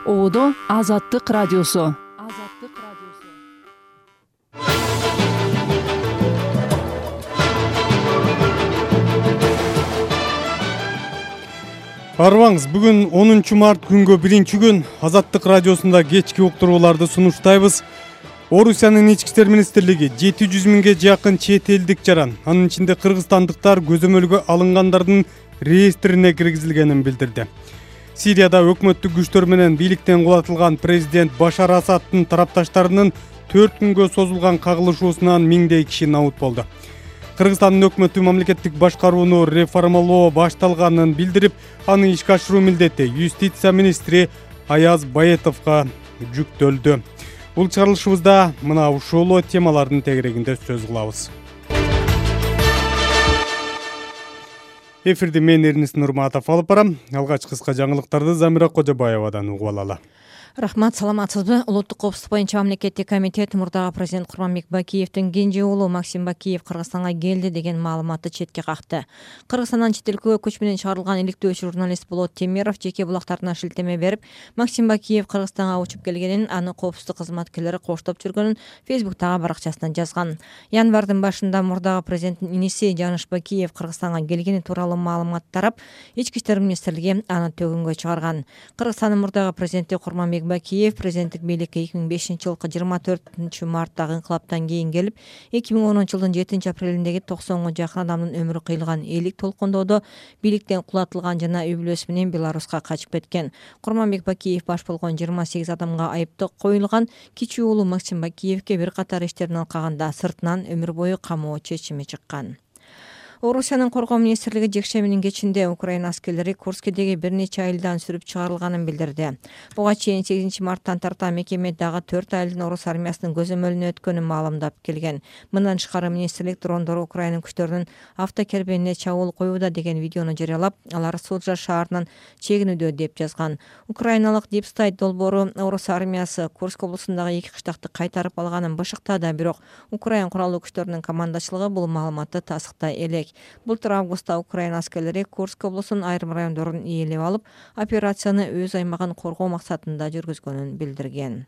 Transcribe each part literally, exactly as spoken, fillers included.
Оодо Азаттык радиосу. Азаттык радиосу. Арыбаңыз, бүгүн онунчу март күнгө биринчи күн Азаттык радиосунда кечки уктурууларды сунуштайбыз. Орусиянын ички иштер министрлиги жети жүз миңге жакын чет элдик жаран, анын ичинде кыргызстандыктар көзөмөлгө алынгандардын реестрине киргизилгенин билдирди. Сирияда өкмөттүк күчтөр менен бийликтен кулатылган президент Башар Асадтын тарапташтарынын төрт күнгө созулган кагылышуусунан миңдей киши набут болду. Кыргызстандын өкмөтү мамлекеттик башкарууну реформалоо башталганын билдирип, аны ишке ашыруу милдети юстиция министри Аяз Баетовго жүктөлдү. Бул чыгарылышыбызда мына ушул темалардын тегерегинде сөз кылабыз. Эфирди мен Эрнис Нурматов алып барам. Алгач кыска жаңылыктарды Замира Кожобаевадан угуп алалы. Рахмат, саламатсызбы? Улуттук коопсуздук боюнча мамлекеттик комитет мурдагы президент Курманбек Бакиевдин кенже уулу Максим Бакиев Кыргызстанга келди деген маалыматты четке какты. Кыргызстандан чет элге көч менен чыгарылган иликтөө журналист Болот Темиров жеке булактарына шилтеме берип, Максим Бакиев Кыргызстанга учуп келгенин, аны коопсуздук кызматкерлери коштоп жүргөнүн Фейсбуктагы баракчасынан жазган. Январдын башында мурдагы президенттин иниси Жаныш Бакиев Кыргызстанга келгени тууралуу маалымат тарап, ички иштер министрлиги аны төгүнгө чыгарган. Кыргызстандын мурдагы президенти Курманбек Бакиев президенттик бийликке эки миң бешинчи жылкы жыйырма төртүнчү марттагы инкылаптан кийин келип, эки миң онунчу жылдын жетинчи апрелиндеги токсонго жакын адамдын өмүрү кыйылган элик толкундоодо бийликтен кулатылган жана үй бүлөсү менен Беларуска качып кеткен. Курманбек Бакиев баш болгон жыйырма сегиз адамга айыптоо коюлган. Кичүү уулу Максим Бакиевке бир катар иштерин алкаганда сыртынан өмүр бою камоо чечими чыккан. Орусиянын коргоо министрлиги жекшембинин кечинде Украина аскерлери Курскедеги бир нече айылдан сүрүп чыгарылганын билдирди. Буга чейин сегизинчи марттан тарта мекеме дагы төрт айылдын орус армиясынын көзөмөлүнө өткөнүн маалымдап келген. Мындан тышкары министрлик дрондор Украина күчтөрүнүн автокербенине чабуул коюуда деген видеону жарыялап, алар Суджа шаарынан чегинүүдө деп жазган. Украиналык Deep State долбоору орус армиясы Курск облусундагы эки кыштакты кайтарып алганын бышыктады, бирок Украина куралдуу күчтөрүнүн командачылыгы бул маалыматты тасыктай элек. Былтыр августта Украина аскерлери Курск облусунун айрым райондорун ээлеп алып, операцияны өз аймагын коргоо максатында жүргүзгөнүн билдирген.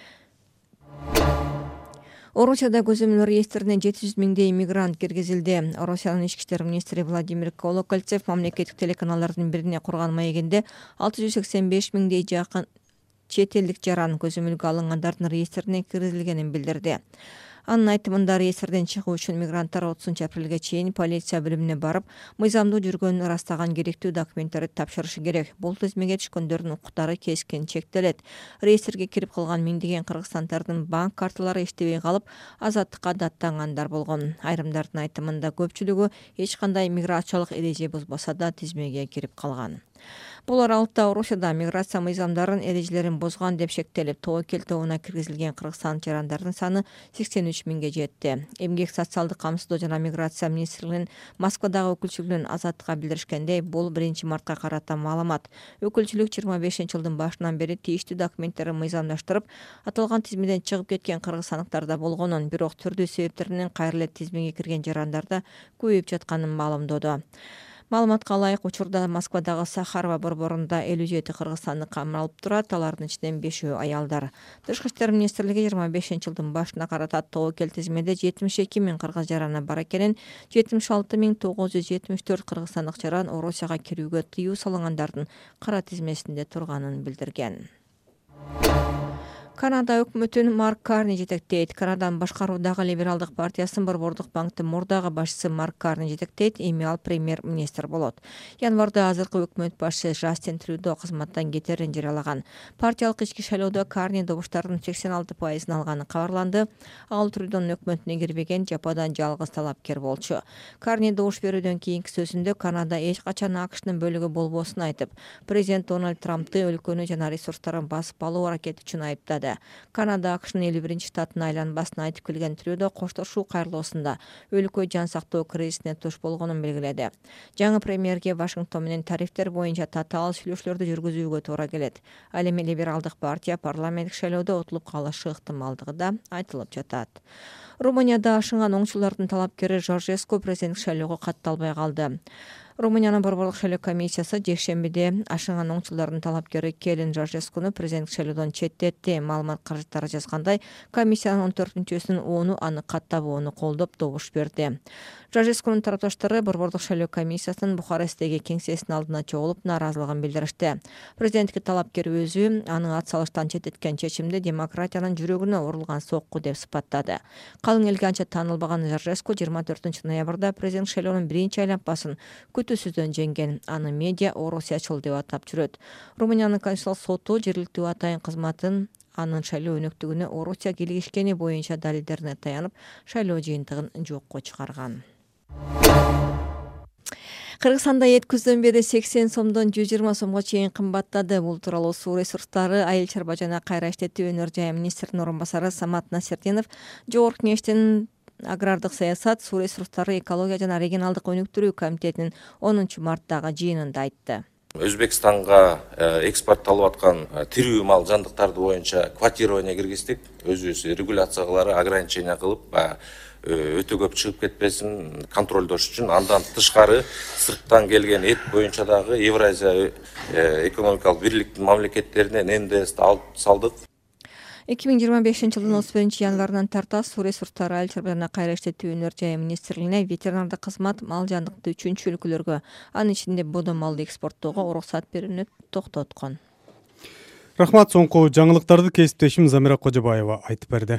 Орусияда көзөмөл реестрине жети жүз миңдей мигрант киргизилди. Орусиянын ички иштер министри Владимир Колокольцев мамлекеттик телеканалдардын бирине курган маегинде алты жүз сексен беш миңдей жакын чет элдик жаран көзөмөлгө алынгандардын реестрине киргизилгенин билдирди. Анын айтымында реестрден чыгуу үчүн мигранттар отузунчу апрелге чейин полиция бөлүмүнө барып, мыйзамдуу жүргөнүн ырастаган керектүү документтерди тапшырышы керек. Бул тизмеге түшкөндөрдүн укуктары кескин чектелет. Реестрге кирип калган миңдеген кыргызстандардын банк карталары иштебей калып, азаттыкка даттангандар болгон. Айрымдардын айтымында көпчүлүгү эч кандай миграциялык эреже бузбаса да тизмеге кирип калган. Бул аралыкта Орусияда миграция мыйзамдарын эрежелерин бузган деп шектелип, тобокел тобуна киргизилген кыргызстан жарандардын саны сексен үч миңге жетти. Эмгек социалдык камсыздоо жана миграция министрлигинин Москвадагы өкүлчүлүгүнүн Азаттыкка билдиришкендей, бул биринчи мартка карата маалымат. Өкүлчүлүк жыйырма бешинчи жылдын башынан бери тийиштүү документтерин мыйзамдаштырып, аталган тизмеден чыгып кеткен кыргызстандыктарда болгонун, бирок түрдүү себептеринен кайра эле тизмеге кирген жарандарда көбөйүп жатканын маалымдоду. Маалыматка ылайык, учурда Москвадагы Сахарова борборунда элүү жети кыргызстандык камалып турат, алардын ичинен бешөө аялдар. Тышкы иштер министрлиги жыйырма бешинчи жылдын башына карата тобокел тизмеде жетимиш эки миң кыргыз жараны бар экенин, жетимиш алты миң тогуз жүз жетимиш төрт кыргызстандык жаран Орусияга кирүүгө тыюу салынгандардын кара тизмесинде турганын билдирген. Канада өкмөтүн Марк Карни жетектейт. Канаданын башкаруудагы либералдык партиясынын борбордук банктын мурдагы башчысы Марк Карни жетектейт, эми ал премьер-министр болот. Январда азыркы өкмөт башчысы Жастин Трюдо кызматтан кетерин жарыялаган. Партиялык ички шайлоодо Карни добуштардын сексен алты пайызын алганы кабарланды. Ал Трюдонун өкмөтүнө кирбеген жападан жалгыз талапкер болчу. Карни добуш берүүдөн кийинки сөзүндө Канада эч качан АКШнын бөлүгү болбосун айтып, президент Дональд Трампты өлкөнү жана ресурстарын басып алуу аракети үчүн айыптады. Канада АКШнын элүү биринчи штатына айланбасын айтып келген Трюдо коштошуу кайрылуусунда өлкө жан сактоо кризисине туш болгонун белгиледи. Жаңы премьерге Вашингтон менен тарифтер боюнча татаал сүйлөшүүлөрдү жүргүзүүгө туура келет. Ал эми либералдык партия парламенттик шайлоодо утулуп калышы ыктымалдыгы да айтылып жатат. Румынияда ашынган оңчулардын талапкери Жоржеску президенттик шайлоого катталбай калды. Румыниянын Борборлук шайлоо комиссиясы жекшембиде ашыган оңчулардын талапкери Келин Жажескуну президенттик шайлоодон четтетти. Маалымат каражаттары жазгандай, комиссиянын он төртүнчүсүнүн ону аны каттабоону колдоп добуш берди. Жажескунун тарапташтары Борборлук шайлоо комиссиясынын Бухаресттеги кеңсесинин алдына чогулуп нааразылыгын билдиришти. Президенттикке талапкер өзү аны ат салыштан четтеткен чечимди демократиянын жүрөгүнө урулган сокку деп сыпаттады. Калың элге анча таанылбаган Жажеску жыйырма төртүнчү ноябрда президент шайлоонун биринчи айланпасын күтүүсүздөн жеңген. Аны медиа Орусиячыл деп атап жүрөт. Румыниянын Конституциялык соту жергиликтүү атайын кызматын анын шайлоо өнөктүгүнө Орусия кийлигишкени боюнча далилдерине таянып, шайлоо жыйынтыгын жокко чыгарган. Кыргызстанда эт күздөн бери сексен сомдон жүз жыйырма сомго чейин кымбаттады. Бул тууралуу суу ресурстары, айыл чарба жана кайра иштетүү өнөр жайы министринин орун басары Самат Насирдинов Жогорку Кеңештин агрардык саясат, суу ресурстары, экология жана регионалдык өнүктүрүү комитетинин онунчу марттагы жыйынында айтты. Өзбекстанга экспортталып аткан тирүү мал жандыктарды боюнча квотирование киргиздик. Өзүбүз регуляциялары ограничение кылып, өтө көп чыгып кетпесин контролдош үчүн. Андан тышкары сырттан келген эт боюнча дагы Евразия экономикалык бирликтин мамлекеттеринен эн дэ эсти алып салдык. эки миң жыйырма бешинчи жылдын отуз биринчи январынан тарта суу ресурстары, айыл чарба жана кайра иштетүү өнөр жайы министрлигине ветеринардык кызмат мал жандыкты үчүнчү өлкөлөргө, анын ичинде бодо малды экспорттоого уруксат берүүнү токтоткон. Рахмат, соңку жаңылыктарды кесиптешим Замира Кожобаева айтып берди.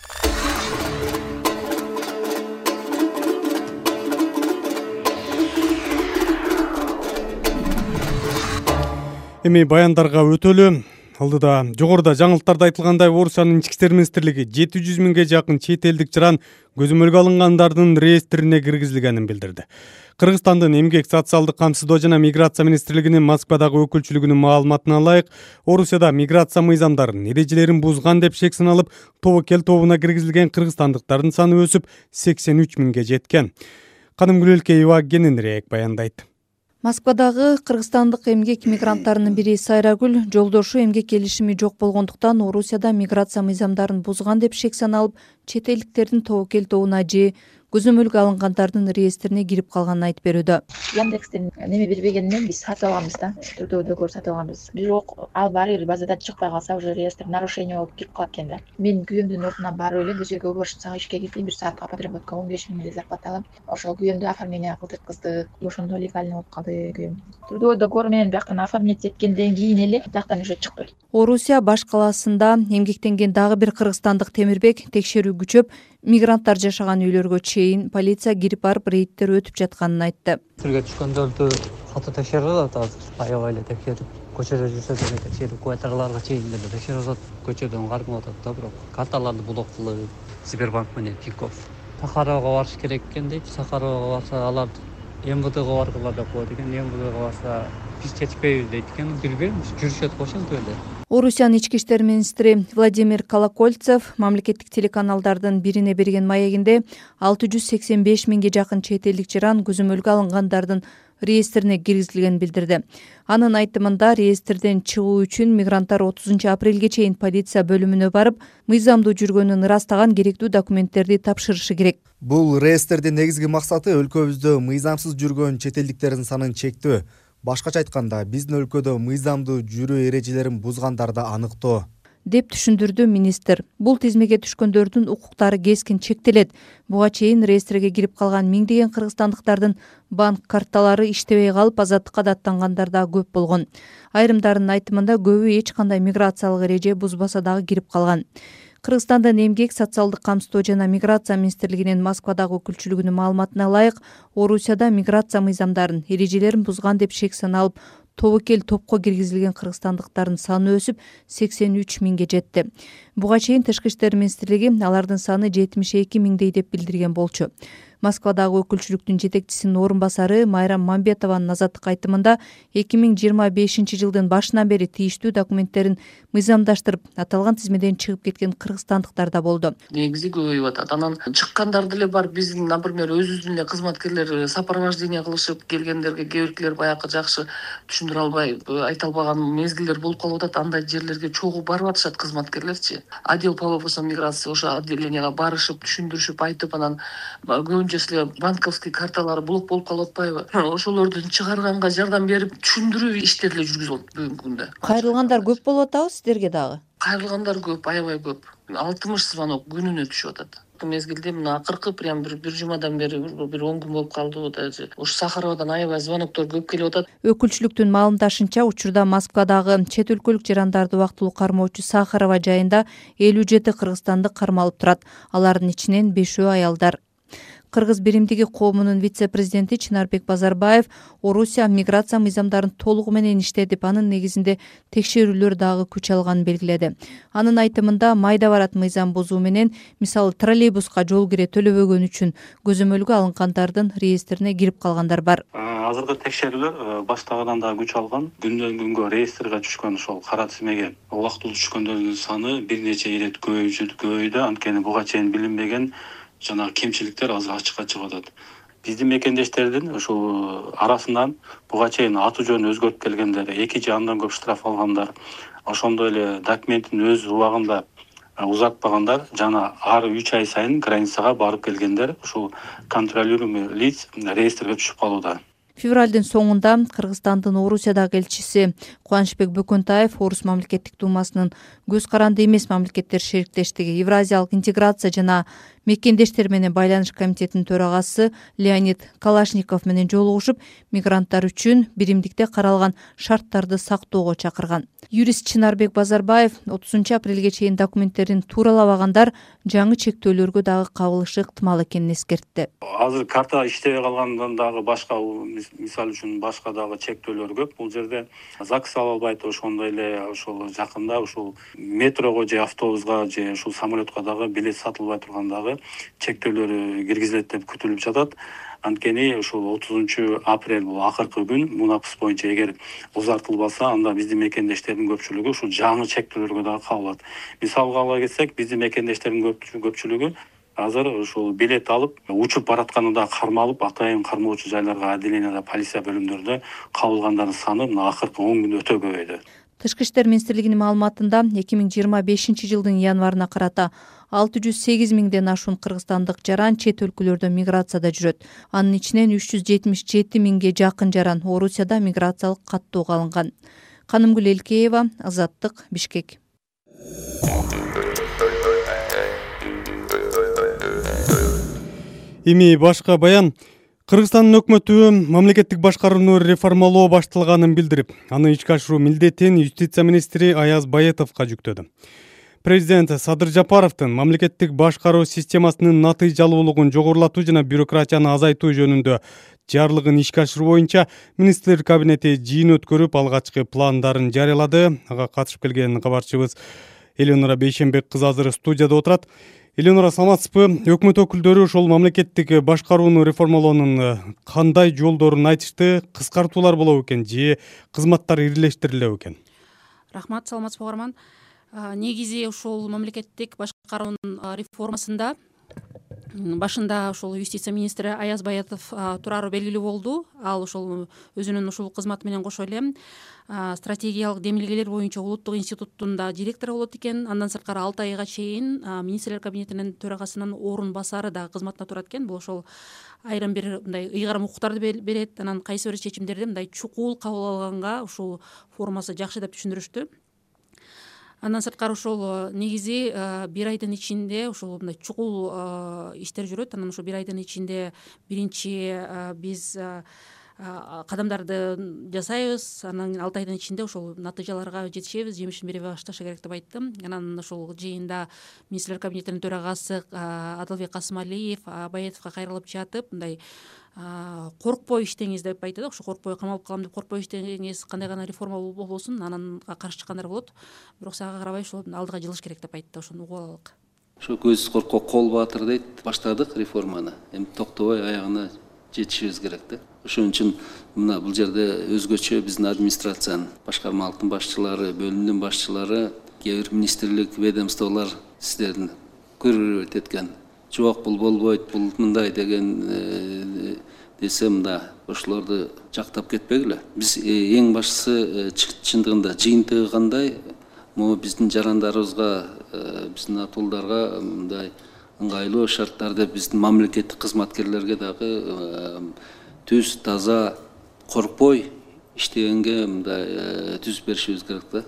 Эми баяндарга өтөлү. Алдыда жогоруда жаңылыктарда айтылгандай, Орусиянын ички иштер министрлиги жети жүз миңге жакын чет элдик жаран көзөмөлгө алынгандардын реестрине киргизилгенин билдирди. Кыргызстандын эмгек, социалдык камсыздоо жана миграция министрлигинин Москвадагы өкүлчүлүгүнүн маалыматына ылайык, Орусияда миграция мыйзамдарын, эрежелерин бузган деп шек саналып, тобокел тобуна киргизилген кыргызстандыктардын саны өсүп сексен үч миңге жеткен. Кадымгүл Элкеева кененирээк баяндайт. Москвадагы кыргызстандык эмгек мигранттарынын бири Сайрагүл жолдошу эмгек келишими жок болгондуктан Орусияда миграция мыйзамдарын бузган деп шек саналып, чет элдиктердин тобокел тобуна же көзөмөлгө алынгандардын реестрине кирип калганын айтып берүүдө. Яндекстен неме бербегенинен биз сатып алганбыз да, трудовой сатып алганбыз. Бирок ал баары бир базада чыкпай калса, уже реестр нарушение болуп кирип калат экен да. Мен күйөөмдүн ордуна барып эле бир жерге уборщицага ишке кирдим, бир саатка подработка он беш миң зарплата алам. Ошол күйөөмдү оформление кылдырткыздык, ошондо легально болуп калды күйөөм. Трудовой договор менен бияктан оформить эткенден кийин эле бияктан уже чыкты. Орусия баш калаасында эмгектенген дагы бир кыргызстандык Темирбек текшерүү күчөп, мигранттар жашаган үйлөргө чейин полиция кирип барып рейдтер өтүп жатканын айтты. Түргө түшкөндөрдү катуу текшерип атат азыр. Аябай эле текшерип, көчөдө жүрсө деле текшерип, кварталарга чейин деле текшерип атат. Көчөдөн кармап атат да, бирок карталарды блок кылып, Сбербанк менен Тинькофф. Сахаровго барыш керек экен дейт. Сахаровго барса алар эм вэ дэге баргыла деп коет экен. эм вэ дэге барса биз жетишпейбиз дейт экен. Билбейм, жүрүшөт го ошентип эле. Орусиянын ички иштер министри Владимир Колокольцев мамлекеттик телеканалдардын бирине берген маегинде алты жүз сексен беш миңге жакын чет элдик жаран көзөмөлгө алынгандардын реестрине киргизилгенин билдирди. Анын айтымында реестрден чыгуу үчүн мигранттар отузунчу апрелге чейин полиция бөлүмүнө барып, мыйзамдуу жүргөнүн ырастаган керектүү документтерди тапшырышы керек. Бул реестрдин негизги максаты өлкөбүздө мыйзамсыз жүргөн чет элдиктердин санын чектөө. Башкача айтканда, биздин өлкөдө мыйзамдуу жүрүү эрежелерин бузгандарды аныктоо, деп түшүндүрдү министр. Бул тизмеге түшкөндөрдүн укуктары кескин чектелет. Буга чейин реестрге кирип калган миңдеген кыргызстандыктардын банк карталары иштебей калып, азаттыкка даттангандар да көп болгон. Айрымдарынын айтымында көбү эч кандай миграциялык эреже бузбаса дагы кирип калган. Кыргызстандын эмгек, социалдык камсыздоо жана миграция министрлигинин Москвадагы өкүлчүлүгүнүн маалыматына ылайык, Орусияда миграция мыйзамдарын, эрежелерин бузган деп шек саналып, тобокел топко киргизилген кыргызстандыктардын саны өсүп сексен үч миңге жетти. Буга чейин Тышкы иштер министрлиги алардын саны жетимиш эки миңдей деп билдирген болчу. Москвадагы өкүлчүлүктүн жетекчисинин орун басары Майрам Мамбетованын азаттыкка айтымында эки миң жыйырма бешинчи жылдын башынан бери тийиштүү документтерин мыйзамдаштырып, аталган тизмеден чыгып кеткен кыргызстандыктар да болду. Негизи көбөйүп атат. Анан чыккандар деле бар. Биздин, например, өзүбүздүн эле кызматкерлер сопровождение кылышып келгендерге кээ биркилер баягы жакшы түшүндүрө албай, айта албаган мезгилдер болуп калып атат. Андай жерлерге чогуу барып атышат кызматкерлерчи. Отдел по вопросам миграции ошо отделенияга барышып, түшүндүрүшүп, айтып, анан көбүнчө том числе банковский карталары блок болуп калып атпайбы? Ошолорду чыгарганга жардам берип, түшүндүрүү иштери деле жүргүзүлөт бүгүнкү күндө. Кайрылгандар көп болуп атабы сиздерге дагы? Кайрылгандар көп, аябай көп. алтымыш звонок күнүнө түшүп атат. Мезгилде мына акыркы прям бир бир жумадан бери бир он күн болуп калды. Даже ушу Сахаровадан аябай звоноктор көп келип атат. Өкүлчүлүктүн маалымдашынча, учурда Москвадагы чет өлкөлүк жарандарды убактылуу кармоочу Сахарова жайында элүү жети кыргызстандык кармалып турат. Алардын ичинен бешөө аялдар. Кыргыз биримдиги коомунун вице-президенти Чынарбек Базарбаев Орусия миграция мыйзамдарын толугу менен иштетип, анын негизинде текшерүүлөр дагы күч алганын белгиледи. Анын айтымында майда барат мыйзам бузуу менен, мисалы троллейбуска жол кире төлөбөгөн үчүн көзөмөлгө алынгандардын реестрине кирип калгандар бар. Азыркы текшерүүлөр баштагыдан да күч алган. Күндөн күнгө реестрге түшкөн ошол кара тизмеге убактылуу түшкөндөрдүн саны бир нече ирет көбөйдү. Анткени буга чейин билинбеген жана кемчиликтер азыр ачыкка чыгып атат. Биздин мекендештердин ошол арасынан буга чейин аты жөнү өзгөртүп келгендер, эки же андан көп штраф алгандар, ошондой эле документин өз убагында узатпагандар жана ар үч ай сайын границага барып келгендер ушул контролируемый лиц реестрге түшүп калууда. Февралдын соңунда Кыргызстандын Орусиядагы элчиси Кубанычбек Бөкөнтаев Орус мамлекеттик думасынын көз каранды эмес мамлекеттер шериктештиги, Евразиялык интеграция жана мекендештер менен байланыш комитетинин төрагасы Леонид Калашников менен жолугушуп, мигранттар үчүн биримдикте каралган шарттарды сактоого чакырган. Юрист Чынарбек Базарбаев отузунчу апрелге чейин документтерин тууралабагандар жаңы чектөөлөргө дагы кабылышы ыктымал экенин эскертти. Азыр карта иштебей калгандан дагы башка, мисалы үчүн башка дагы чектөөлөр көп. Бул жерде ЗАГС ала албайт, ошондой эле ошол жакында ушул метрого же автобуска же ушул самолетко дагы билет сатылбай турган дагы чектөөлөр киргизилет деп күтүлүп жатат. Анткени ушул отузунчу апрель бул акыркы күн. Мунапыс боюнча эгер узартылбаса, анда биздин мекендештердин көпчүлүгү ушул жаңы чектөөлөргө дагы кабылат. Мисалга ала кетсек, биздин мекендештердин көпчүлүгү азыр ушул билет алып, учуп баратканында кармалып, атайын кармоочу жайларга отделенияда полиция бөлүмдөрүндө кабылгандардын саны мына акыркы он күн өтө көбөйдү. Тышкы иштер министрлигинин маалыматында эки миң жыйырма бешинчи жылдын январына карата алты жүз сегиз миңден ашуун кыргызстандык жаран чет өлкөлөрдө миграцияда жүрөт. Анын ичинен үч жүз жетимиш жети миңге жакын жаран Орусияда миграциялык каттоого алынган. Канымгүл Элкеева, Азаттык, Бишкек. Эми башка баян. Кыргызстандын өкмөтү мамлекеттик башкарууну реформалоо башталганын билдирип, аны ишке ашыруу милдетин юстиция министри Аяз Баятовго жүктөдү. Президент Садыр Жапаровдун мамлекеттик башкаруу системасынын натыйжалуулугун жогорулатуу жана бюрократияны азайтуу жөнүндө жарлыгын ишке ашыруу боюнча министрлер кабинети жыйын өткөрүп, алгачкы пландарын жарыялады. Ага катышып келген кабарчыбыз Эленора Бейшенбек кызы азыр студияда отурат. Эленора, саламатсызбы? Өкмөт өкүлдөрү ошол мамлекеттик башкарууну реформалоонун кандай жолдорун айтышты? Кыскартуулар болобу экен же кызматтар ирилештирилеби экен? Рахмат, саламатсызбы угарман. Негизи ушул мамлекеттик башкаруунун реформасында башында ошол юстиция министри Аяз Баятов турары белгилүү болду. Ал ошол өзүнүн ушул кызматы менен кошо эле стратегиялык демилгелер боюнча улуттук институттун директору болот экен. Андан сырткары алты айга чейин министрлер кабинетинин төрагасынын орун басары да кызматына турат экен. Бул ошол айрым бир мындай ыйгарым укуктарды берет. Анан кайсы бир чечимдерди мындай чукул кабыл алганга ушул формасы жакшы деп түшүндүрүштү. Андан сырткары ошол негизи бир айдын ичинде ошол мындай чукул иштер жүрөт. Анан ошол бир айдын ичинде биринчи биз кадамдарды жасайбыз. Анан алты айдын ичинде ошол натыйжаларга жетишебиз, жемишин бере башташы керек деп айттым. Анан ошол жыйында министрлер кабинетинин төрагасы Адылбек Касымалиев Баятовго кайрылып жатып, мындай коркпой иштеңиз деп айтты да. Ошо коркпой камалып калам деп коркпой иштеңиз, кандай гана реформа болбосун, анан каршы чыккандар болот. Бирок сага карабай ошол алдыга жылыш керек деп айтты. Ошону угуп алалык. Ошо көз коркко кол баатыр дейт. Баштадык реформаны. Эми токтобой аягына жетишибиз керек да. Ошон үчүн мына бул жерде өзгөчө биздин администрациянын, башкармалыктын башчылары, бөлүмдүн башчылары, кээ бир министрлик, ведомстволор сиздердин көрүп эткен. Жок, бул болбойт, бул мындай деген десем да, ошолорду жактап кетпегиле. Биз эң башкысы чындыгында жыйынтыгы кандай, могу биздин жарандарыбызга, биздин атуулдарга мындай ыңгайлуу шарттарды биздин мамлекеттик кызматкерлерге дагы түз таза коркпой иштегенге мындай түзүп беришибиз керек да.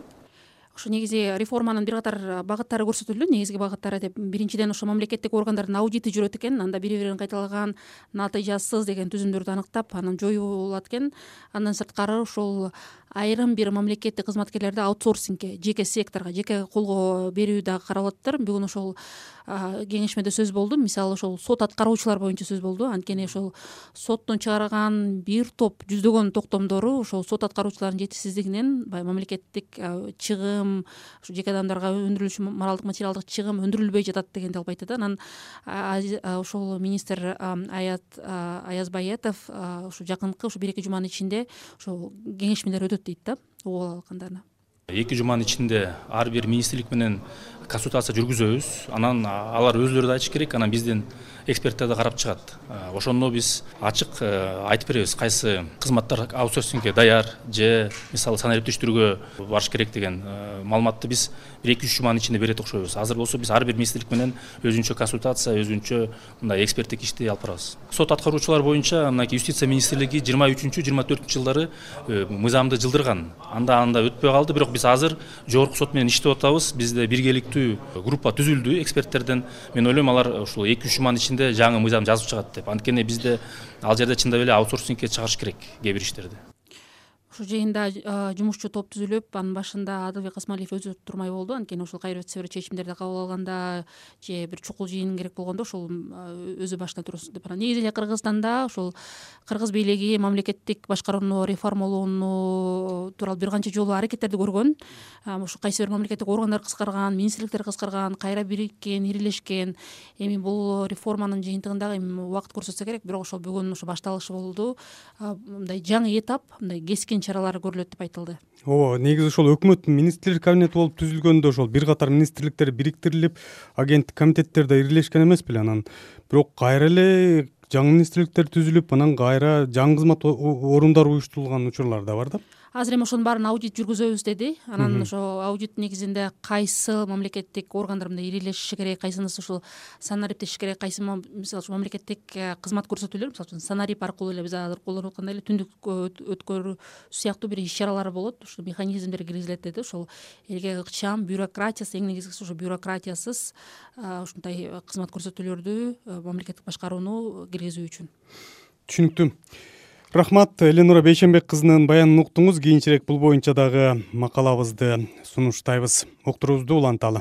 Ошо негизи реформанын бир катар багыттары көрсөтүлдү. Негизги багыттары деп биринчиден ошо мамлекеттик органдардын аудити жүрөт экен. Анда бири бирин кайталаган натыйжасыз деген түзүмдөрдү аныктап, анан жоюлат экен. Андан сырткары ошол айрым бир мамлекеттик кызматкерлерди аутсорсингке, жеке секторго, жеке колго берүү дагы каралаттыр. Бүгүн ошол кеңешмеде сөз болду. Мисалы ошол сот аткаруучулар боюнча сөз болду. Анткени ошол соттун чыгарган бир топ жүздөгөн токтомдору ошол сот аткаруучулардын жетишсиздигинен баягы мамлекеттик чыгым, ушу жеке адамдарга өндүрүлүшү моралдык материалдык чыгым өндүрүлбөй жатат дегенди алып айтты да. Анан ошол министр Аят Аязбаетов ушу жакынкы ушу бир эки жуманын ичинде ошол кеңешмелер өтөт дейт да, угуп алгандарын. Эки жуманын ичинде ар бир министрлик менен консультация жүргүзөбүз. Анан алар өзлөрү да айтыш керек, анан биздин эксперттер да карап чыгат. Ошондо биз ачык айтып беребиз, кайсы кызматтар аутсорсингге даяр же мисалы санариптештирүүгө барыш керек деген маалыматты биз бир эки үч жуманын ичинде берет окшойбуз. Азыр болсо биз ар бир министрлик менен өзүнчө консультация, өзүнчө мындай эксперттик ишти алып барабыз. Сот аткаруучулар боюнча мынакей юстиция министрлиги жыйырма үчүнчү жыйырма төртүнчү жылдары мыйзамды жылдырган. Анда анда өтпөй калды, бирок биз азыр жогорку сот менен иштеп атабыз. Бизде биргеликтүү группа түзүлдү эксперттерден. Мен ойлойм алар ушул эки үч жуманын ичинде жаңы мыйзам жазып чыгат деп. Анткени бизде ал жерде чындап эле аутсорсингке чыгарыш керек кээ бир иштерди. Ошол жыйында жумушчу топ түзүлүп, анын башында Адылбек Касмалиев өзү турмай болду. Анткени ошол кайра өтсө бир чечимдерди кабыл алганда же бир чукул жыйын керек болгондо ошол өзү башына турсун деп. Негизи эле Кыргызстанда ошол кыргыз бийлиги мамлекеттик башкарууну реформалоону тууралуу бир канча жолу аракеттерди көргөн. Ошо кайсы бир мамлекеттик органдар кыскарган, министрликтер кыскарган, кайра бириккен, ирилешкен. Эми бул реформанын жыйынтыгындагы эми убакыт көрсөтсө керек, бирок ошол бүгүн ошо башталышы болду. Мындай жаңы этап, мындай кескин чаралар көрүлөт деп айтылды. Ооба, негизи ошол өкмөттүн министрлер кабинети болуп түзүлгөндө ошол бир катар министрликтер бириктирилип, агенттик комитеттер да ирилешкен эмес беле? Анан бирок кайра эле жаңы министрликтер түзүлүп, анан кайра жаңы кызмат орундары уюштурулган учурлар да бар да. Азыр эми ошонун баарын аудит жүргүзөбүз деди. Анан ошо аудит негизинде кайсы мамлекеттик органдар мындай ирилешиши керек, кайсынысы ушул санариптешиши керек, кайсы мисалы ушу мамлекеттик кызмат көрсөтүүлөр, мисалы үчүн санарип аркылуу эле биз азыр колдонуп аткандай эле түндүк өткөрүү сыяктуу бир иш чаралар болот. Ушул механизмдер киргизилет деди. Ошол элге ыкчам, бюрократиясы, эң негизгиси ошо бюрократиясыз ушундай кызмат көрсөтүүлөрдү мамлекеттик башкарууну киргизүү үчүн. Түшүнүктүү. Рахмат, Эленура Бейшенбек кызынын баянын уктуңуз. Кийинчерээк бул боюнча дагы макалабызды сунуштайбыз. Уктуруубузду уланталы.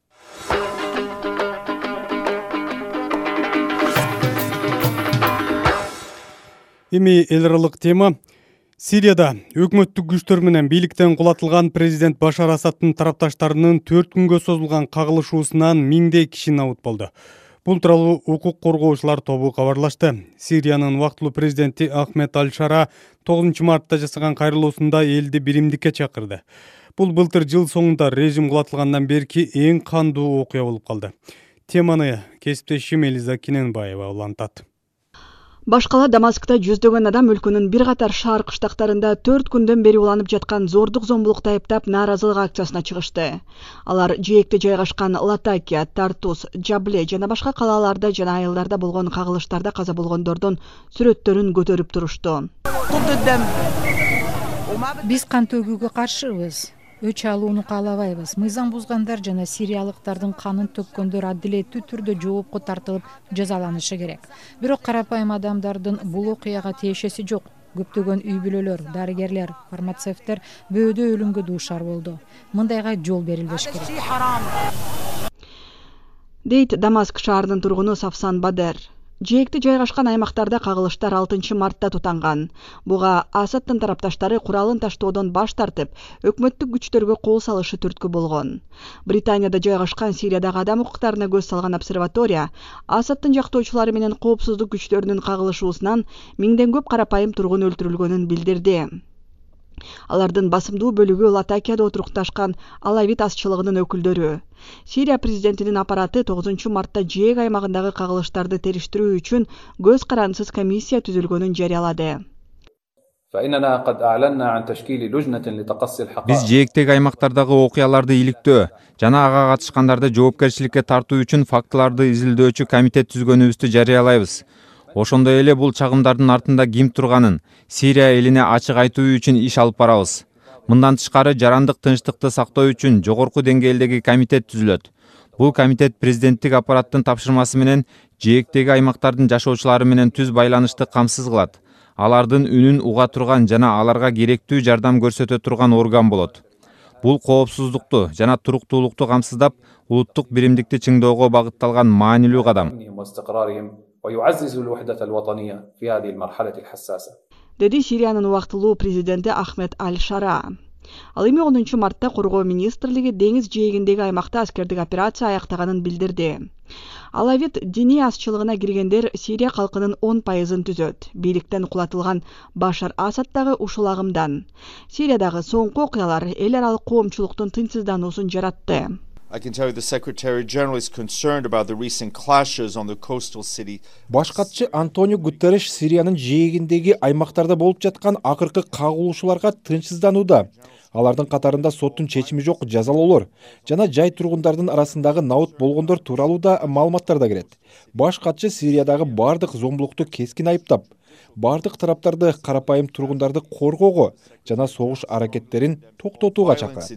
Эми эл аралык тема. Сирияда өкмөттүк күчтөр менен бийликтен кулатылган президент Башар Асадтын тарапташтарынын төрт күнгө созулган кагылышуусунан миңдей киши набыт болду. Бул тууралуу укук коргоочулар тобу кабарлашты. Сириянын убактылуу президенти Ахмед Аль-Шара тогузунчу мартта жасаган кайрылуусунда элди биримдикке чакырды. Бул былтыр жыл соңунда режим кулатылгандан берки эң кандуу окуя болуп калды. Теманы кесиптешим Элиза Киненбаева улантат. Башкала Дамаскта жүздөгөн адам өлкөнүн бир катар шаар кыштактарында төрт күндөн бери уланып жаткан зордук зомбулукта айыптап нааразылык акциясына чыгышты. Алар жээкте жайгашкан Латакия, Тартус, Джабле жана башка калааларда жана айылдарда болгон кагылыштарда каза болгондордун сүрөттөрүн көтөрүп турушту. Биз кан төгүүгө каршыбыз. Өч алууну каалабайбыз. Мыйзам бузгандар жана сириялыктардын канын төккөндөр адилеттүү түрдө жоопко тартылып жазаланышы керек. Бирок карапайым адамдардын бул окуяга тиешеси жок. Көптөгөн үй бүлөлөр, дарыгерлер, фармацевттер бөөдө өлүмгө дуушар болду. Мындайга жол берилбеш керек. Дейт Дамаск шаарынын тургуну Сафсан Бадер. Жээкте жайгашкан аймактарда кагылыштар алтынчы мартта тутанган. Буга Асадтын тарапташтары куралын таштоодон баш тартып, өкмөттүк күчтөргө кол салышы түрткү болгон. Британияда жайгашкан Сириядагы адам укуктарына көз салган обсерватория Асадтын жактоочулары менен коопсуздук күчтөрүнүн кагылышуусунан миңден көп карапайым тургун өлтүрүлгөнүн билдирди. Алардын басымдуу бөлүгү Латакияда отурукташкан алавит азчылыгынын өкүлдөрү. Сирия президентинин аппараты тогузунчу мартта жээг аймагындагы кагылыштарды териштирүү үчүн көз карандысыз комиссия түзүлгөнүн жарыялады. Биз жээктеги аймактардагы окуяларды иликтөө жана ага катышкандарды жоопкерчиликке тартуу үчүн фактыларды изилдөөчү комитет түзгөнүбүздү жарыялайбыз. Ошондой эле бул чагымдардын артында ким турганын Сирия элине ачык айтуу үчүн иш алып барабыз. Мындан тышкары жарандык тынчтыкты сактоо үчүн жогорку деңгээлдеги комитет түзүлөт. Бул комитет президенттик аппараттын тапшырмасы менен жээктеги аймактардын жашоочулары менен түз байланышты камсыз кылат. Алардын үнүн уга турган жана аларга керектүү жардам көрсөтө турган орган болот. Бул коопсуздукту жана туруктуулукту камсыздап, улуттук биримдикти чыңдоого багытталган маанилүү кадам. Деди Сириянын убактылуу президенти Ахмед Аль-Шара. Ал эми онунчу мартта Коргоо министрлиги деңиз жээгиндеги аймакта аскердик операция аяктаганын билдирди. Алавит диний азчылыгына киргендер Сирия калкынын он пайызын түзөт. Бийликтен кулатылган Башар Асад дагы ушул агымдан. Сириядагы соңку окуялар эл аралык коомчулуктун тынчсыздануусун жаратты. I can tell you the Secretary General is concerned about the recent clashes on the coastal city. Баш катчы Антонио Гутерреш Сириянын жээгиндеги аймактарда болуп жаткан акыркы кагылышууларга тынчсызданууда. Алардын катарында соттун чечими жок жазалоолор жана жай тургундардын арасындагы наут болгондор тууралуу да маалыматтар да кирет. Баш катчы Сириядагы бардык зомбулукту кескин айыптап, бардык тараптарды карапайым тургундарды коргоого жана согуш аракеттерин токтотууга чакырат.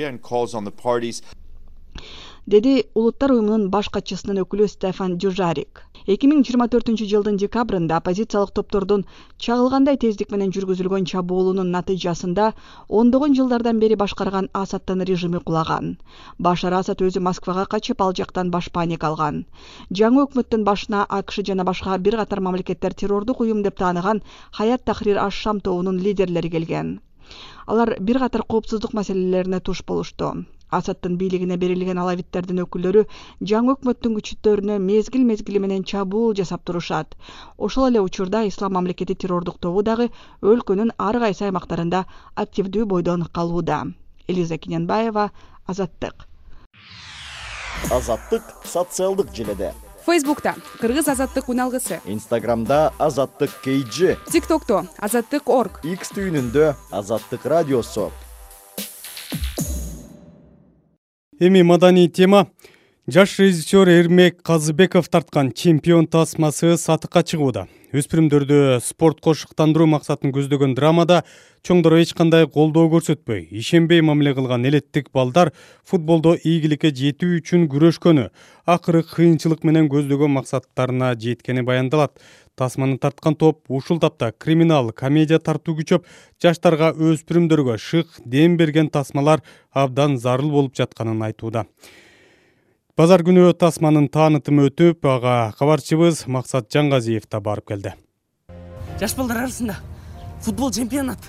Деди Улуттар уюмунун баш катчысынын өкүлү Стефан Дюжарик. эки миң жыйырма төртүнчү жылдын декабрында оппозициялык топтордун чагылгандай тездик менен жүргүзүлгөн чабуулунун натыйжасында ондогон жылдардан бери башкарган Асадтын режими кулаган. Башар Асад өзү Москвага качып, ал жактан баш паника алган. Жаңы өкмөттүн башына АКШ жана башка бир катар мамлекеттер террордук уюм деп тааныган Хаят Тахрир аш-Шам тобунун лидерлери келген. Алар бир катар коопсуздук маселелерине туш болушту. Асадтын бийлигине берилген алавиттердин өкүлдөрү жаңы өкмөттүн күчтөрүнө мезгил мезгили менен чабуул жасап турушат. Ошол эле учурда Ислам мамлекети террордук тобу дагы өлкөнүн ар кайсы аймактарында активдүү бойдон калууда. Элиза Киненбаева, Азаттык. Азаттык социалдык желеде. Фейсбукта Кыргыз Азаттык уналгысы. Инстаграмда Азаттык кейджи. ТикТокто Азаттык точка орг. Икс түйүнүндө Азаттык радиосу. Эми маданий тема. Жаш режиссер Эрмек Казыбеков тарткан чемпион тасмасы сатыкка чыгууда. Өспүрүмдөрдү спортко шыктандыруу максатын көздөгөн драмада чоңдор эч кандай колдоо көрсөтпөй, ишенбей мамиле кылган элеттик балдар футболдо ийгиликке жетүү үчүн күрөшкөнү, акыры кыйынчылык менен көздөгөн максаттарына жеткени баяндалат. Тасманы тарткан топ ушул тапта криминал, комедия тартуу күчөп, жаштарга, өспүрүмдөргө шык дем берген тасмалар абдан зарыл болуп жатканын айтууда. Базар күнү тасманын таанытымы өтүп, ага кабарчыбыз Максат Жаңгазиев да барып келди. Жаш балдар арасында футбол чемпионат.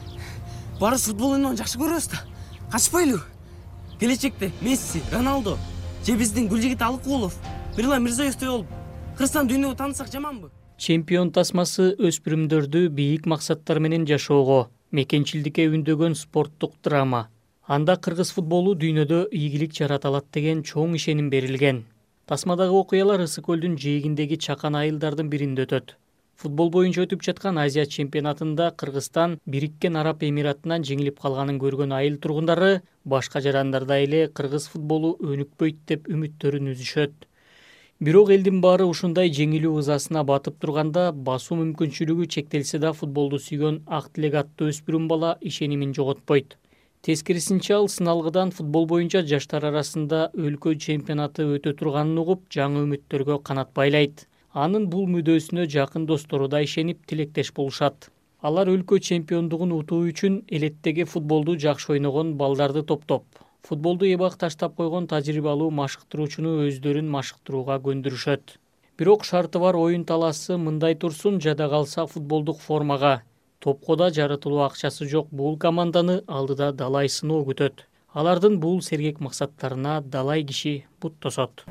Барыс футбол ойноону жакшы көрөбүз да. Качпайлы. Келечекте Месси, Роналдо, же биздин Гүлжигит Алыкулов, Мирла Мирзоевдей болуп, Кыргызстан дүйнөгө таанысак жаманбы? Чемпион тасмасы өспүрүмдөрдү бийик максаттар менен жашоого, мекенчилдикке үндөгөн спорттук драма. Анда кыргыз футболу дүйнөдө ийгилик жарата алат деген чоң ишеним берилген. Тасмадагы окуялар Ысык көлдүн жээгиндеги чакан айылдардын биринде өтөт. Футбол боюнча өтүп жаткан Азия чемпионатында Кыргызстан Бириккен Араб Эмиратынан жеңилип калганын көргөн айыл тургундары башка жарандарда эле кыргыз футболу өнүкпөйт деп үмүттөрүн үзүшөт. Бирок элдин баары ушундай жеңилүү ызасына батып турганда басуу мүмкүнчүлүгү чектелсе да футболду сүйгөн ак тилек аттуу өспүрүм бала ишенимин жоготпойт. Тескерисинче ал сыналгыдан футбол боюнча жаштар арасында өлкө чемпионаты өтө турганын угуп, жаңы үмүттөргө канат байлайт. Анын бул мүдөөсүнө жакын достору да ишенип тилектеш болушат. Алар өлкө чемпиондугун утуу үчүн элеттеги футболду жакшы ойногон балдарды топтоп, футболду эбак таштап койгон тажрыйбалуу машыктыруучуну өздөрүн машыктырууга көндүрүшөт. Бирок шарты бар оюн талаасы мындай турсун, жада калса футболдук формага. Топко да жаратылуу акчасы жок бул команданы алдыда далай сыноо күтөт. Алардын бул сергек максаттарына далай киши бут тосот.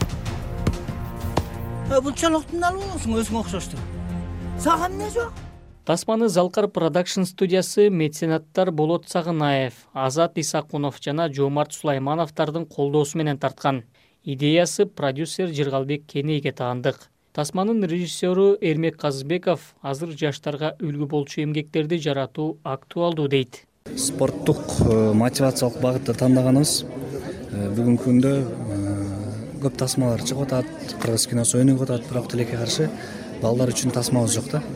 Бунчалыктын алуусуң өзүңө окшошту. Сага эмне жок? Тасманы Залкар продакшн студиясы меценаттар Болот Сагынаев, Азат Исакунов жана Жомарт Сулаймановдардын колдоосу менен тарткан. Идеясы продюсер Жыргалбек Кенейге таандык. Тасманын режиссеру Эрмек Казыбеков азыр жаштарга үлгү болчу эмгектерди жаратуу актуалдуу дейт. Спорттук мотивациялык багытты тандаганыбыз бүгүнкү күндө көп тасмалар чыгып атат, кыргыз киносу өнүгүп атат, бирок тилекке каршы балдар үчүн тасмабыз жок да.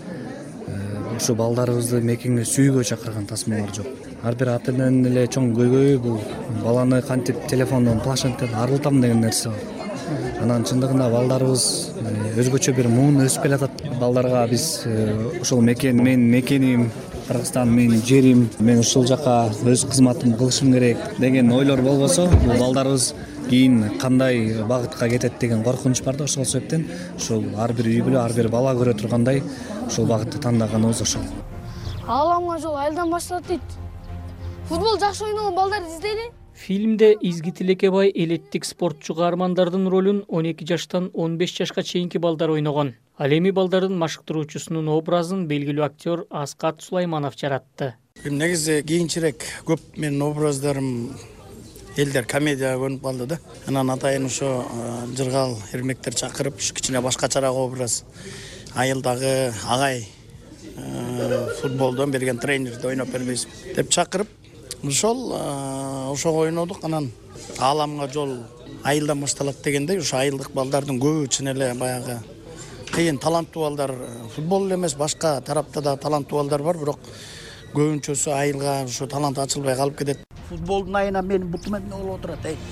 Ушу балдарыбызды мекенге сүйүүгө чакырган тасмалар жок. Ар бир ата эненин эле чоң көйгөйү бул баланы кантип телефондон, планшеттен арылтам деген нерсе бар. Анан чындыгында балдарыбыз өзгөчө бир муун өсүп келатат. Балдарга биз ошол мекен, мен мекеним, Кыргызстан менин жерим, мен ушул жака өз кызматымды кылышым керек деген ойлор болбосо, бул балдарыбыз кийин кандай багытка кетет деген коркунуч бар да. Ошол себептен ушул ар бир үй бүлө, ар бир бала көрө тургандай ушул багытты тандаганыбыз ошол. Ааламга жол айылдан башталат дейт. Футбол жакшы ойногон балдарды издейли. Фильмде Изги Тилекебай элеттик спортчу каармандардын ролун он эки жаштан он беш жашка чейинки балдар ойногон. Ал эми балдардын машыктыруучусунун образын белгилүү актер Аскат Сулайманов жаратты. Негизи кийинчерээк көп менин образдарым элдер комедияга көнүп калды да. Анан атайын ошо жыргал эрмектер чакырып, кичине башкачараак образ айылдагы агай футболдон берген тренерди ойноп бербейсиз деп чакырып, ошол ошого ойнодук. Анан ааламга жол айылдан башталат дегендей, ошо айылдык балдардын көбү чын эле баягы кыйын таланттуу балдар, футбол эле эмес, башка тарапта да таланттуу балдар бар, бирок көбүнчөсү айылга ошо талант ачылбай калып кетет. Футболдун айына менин бутум эмне болуп отурат, эй.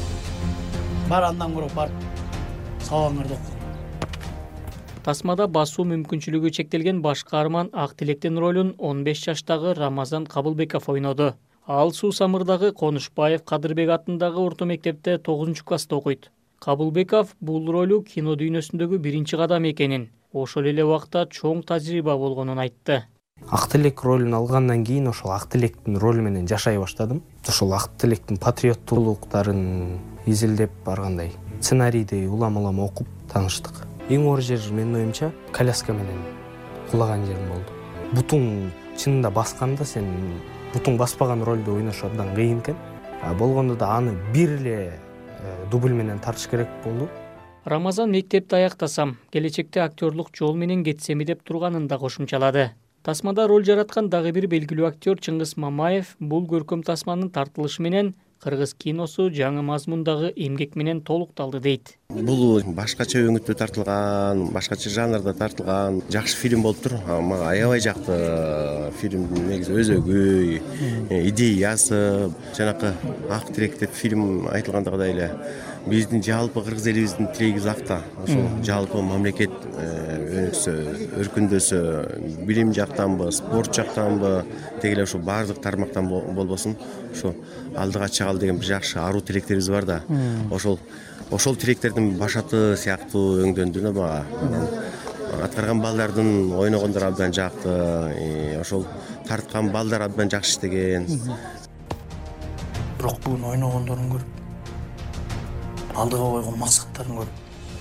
Бар андан көрө бар. Сабаңарды оку. Тасмада басуу мүмкүнчүлүгү чектелген баш каарман Ак Тилектин ролун он беш жаштагы Рамазан Кабылбеков ойноду. Ал Суу Самырдагы Конушбаев Кадырбек атындагы орто мектепте тогузунчу класста окуйт. Кабылбеков бул ролу кино дүйнөсүндөгү биринчи кадам экенин, ошол эле убакта чоң тажрыйба болгонун айтты. Ак Тилек ролун алгандан кийин ошол Ак Тилектин ролу менен жашай баштадым. Ошол Ак Тилектин патриоттуулуктарын изилдеп баргандай сценарийди улам-улам окуп тааныштык. Эң оор жер менин оюмча коляска менен кулаган жерим болду. Бутуң чынында басканда сен бутуң баспаган ролду ойнош абдан кыйын экен. Болгондо да аны бир эле дубль менен тартыш керек болду. Рамазан мектепти аяктасам, келечекте актерлук жол менен кетсеми деп турганын да кошумчалады. Тасмада роль жараткан дагы бир белгилүү актер Чыңгыз Мамаев бул көркөм тасманын тартылышы менен кыргыз киносу жаңы мазмундагы эмгек менен толукталды дейт. Бул башкача өңүттө тартылган, башкача жанрда тартылган жакшы фильм болуптур. Мага аябай жакты. Фильмдин негизи өзөгү, идеясы, жанакы Ак Тилек деп фильм айтылгандагыдай эле биздин жалпы кыргыз элибиздин тилегибиз акта. Ошол жалпы мамлекет өнүксө, өркүндөсө, билим жактанбы, спорт жактанбы, деги эле ошо баардык тармактан болбосун, ошо алдыга чыгалы деген бир жакшы аруу тилектерибиз бар да. Ошол ошол тилектердин башаты сыяктуу өңдөндү да мага. Аткарган балдардын ойногондору абдан жакты, ошол тарткан балдар абдан жакшы иштеген. Бирок бүгүн ойногондорун көрүп, алдыга койгон максаттарын көрүп,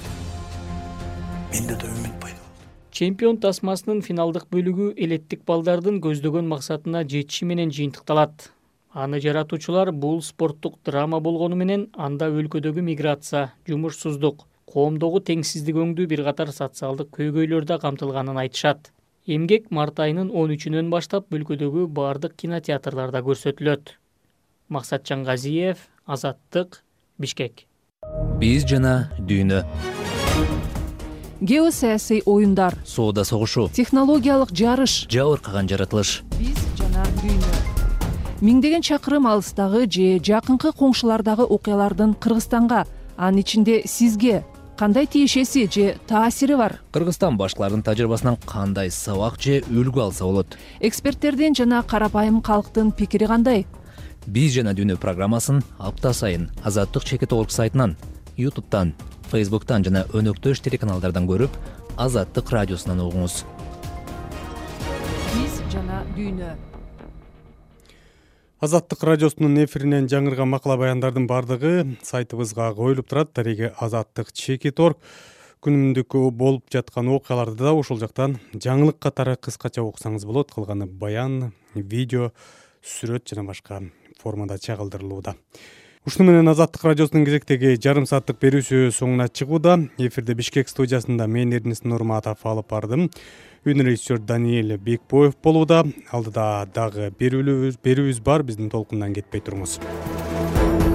менде да үмүт пайда болду. Чемпион тасмасынын финалдык бөлүгү элеттик балдардын көздөгөн максатына жетиши менен жыйынтыкталат. Аны жаратуучулар бул спорттук драма болгону менен анда өлкөдөгү миграция, жумушсуздук, коомдогу теңсиздик өңдүү бир катар социалдык көйгөйлөр да камтылганын айтышат. Эмгек март айынын он үчүнөн баштап өлкөдөгү бардык кинотеатрларда көрсөтүлөт. Максатжан Газиев, Азаттык, Бишкек. Биз жана дүйнө. Геосаясий оюндар, соода согушу, технологиялык жарыш, жабыркаган жаратылыш. Биз жана дүйнө. Миңдеген чакырым алыстагы же жакынкы коңшулардагы окуялардын Кыргызстанга, анын ичинде сизге кандай тиешеси же таасири бар? Кыргызстан башкаларынын тажрыйбасынан кандай сабак же үлгү алса болот? Эксперттердин жана карапайым калктын пикири кандай? Биз жана дүйнө программасын апта сайын Азаттык чекит орг сайтынан, ютубтан, фейсбуктан жана өнөктөш телеканалдардан көрүп, Азаттык радиосунан угуңуз. Биз жана дүйнө. Азаттык радиосунун эфиринен жаңырган макала баяндардын бардыгы сайтыбызга коюлуп турат. Дареги Азаттык чекит орг. Күнүмдүк болуп жаткан окуяларды да ошол жактан жаңылык катары кыскача окусаңыз болот. Калганы баян, видео, сүрөт жана башка формада чагылдырылууда. Ушуну менен Азаттык радиосунун кезектеги жарым сааттык берүүсү соңуна чыгууда. Эфирде Бишкек студиясында мен Эрнис Нурматов алып бардым. Үн режиссер Даниэль Бекбоев болууда. Алдыда дагы берүүбүз бар, биздин толкундан кетпей туруңуз.